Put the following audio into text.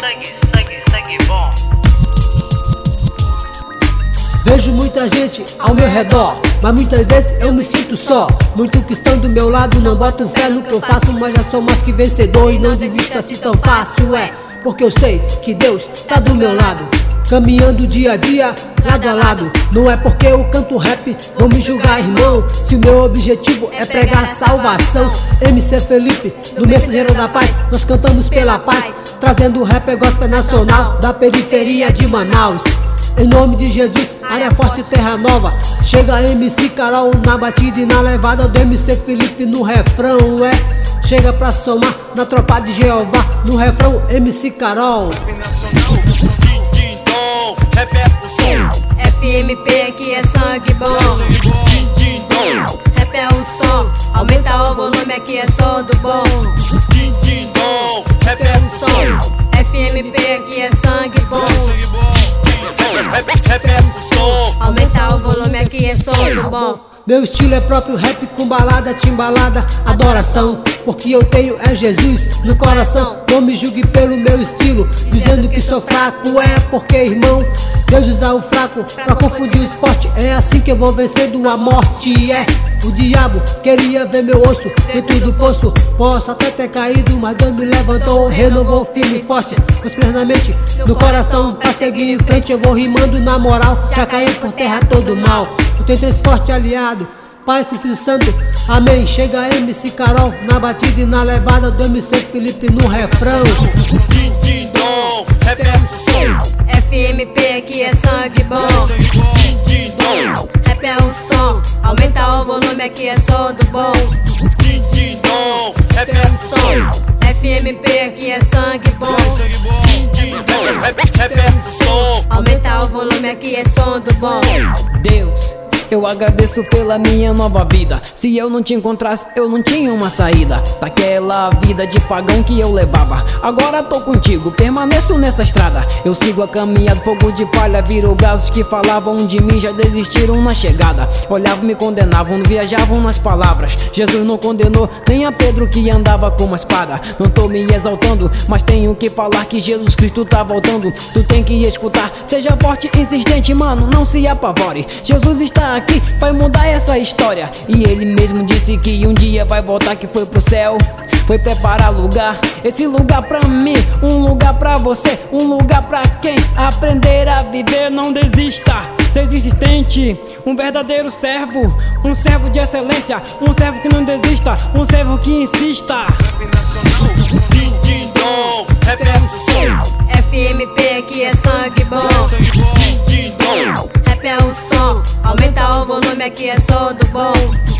sangue bom. Vejo muita gente ao meu redor, mas muitas vezes eu me sinto só. Muitos que estão do meu lado não botam fé no que eu faço, mas já sou mais que vencedor e não desisto assim tão fácil. É porque eu sei que Deus tá do meu lado, caminhando dia a dia, lado a lado. Não é porque eu canto rap, vão me julgar, irmão, se o meu objetivo é pregar salvação. MC Felipe, do Mensageiro da Paz, nós cantamos pela paz, trazendo rap gospel nacional da periferia de Manaus. Em nome de Jesus, área forte, terra nova. Chega MC Carol na batida e na levada do MC Felipe no refrão. Chega pra somar na tropa de Jeová. No refrão, MC Carol. FMP aqui é sangue bom. Rap é um som, aumenta o volume, aqui é som do bom. Rap é um som, FMP aqui é sangue bom. Rap é um som, aumenta o volume, aqui é som do bom. Meu estilo é próprio, rap com balada, timbalada, adoração. Porque eu tenho é Jesus no coração. Não me julgue pelo meu estilo, dizendo que sou fraco. É porque, irmão, Deus usa o fraco pra confundir os fortes. É assim que eu vou vencendo a morte. O diabo queria ver meu osso dentro do poço. Posso até ter caído, mas Deus me levantou, renovou firme e forte. Com os pés na mente, no coração, pra seguir em frente. Eu vou rimando na moral, já caiu por terra todo mal. Eu tenho 3 fortes aliados, Pai, Filho e Santo, amém. Chega MC Carol na batida e na levada do MC Felipe no refrão. Rap é um som, FMP aqui é sangue bom. Rap é um som, aumenta o volume, aqui é som do bom. Rap é um som, FMP aqui é sangue bom. Rap é um som, aumenta o volume, aqui é som do bom. Deus, eu agradeço pela minha nova vida. Se eu não te encontrasse, eu não tinha uma saída daquela vida de pagão que eu levava. Agora tô contigo, permaneço nessa estrada. Eu sigo a caminhada, fogo de palha virou braços que falavam de mim, já desistiram na chegada. Olhavam, me condenavam, viajavam nas palavras. Jesus não condenou nem a Pedro que andava com uma espada. Não tô me exaltando, mas tenho que falar que Jesus Cristo tá voltando. Tu tem que escutar, seja forte e insistente, mano, não se apavore. Jesus está aqui, vai mudar essa história. E ele mesmo disse que um dia vai voltar, que foi pro céu, foi preparar lugar. Esse lugar pra mim, um lugar pra você, um lugar pra quem aprender a viver. Não desista, seja insistente, um verdadeiro servo, um servo de excelência, um servo que não desista, um servo que insista. Rap é um som, FMP aqui é sangue bom. Rap é um som, aumenta o volume, aqui é som do bom.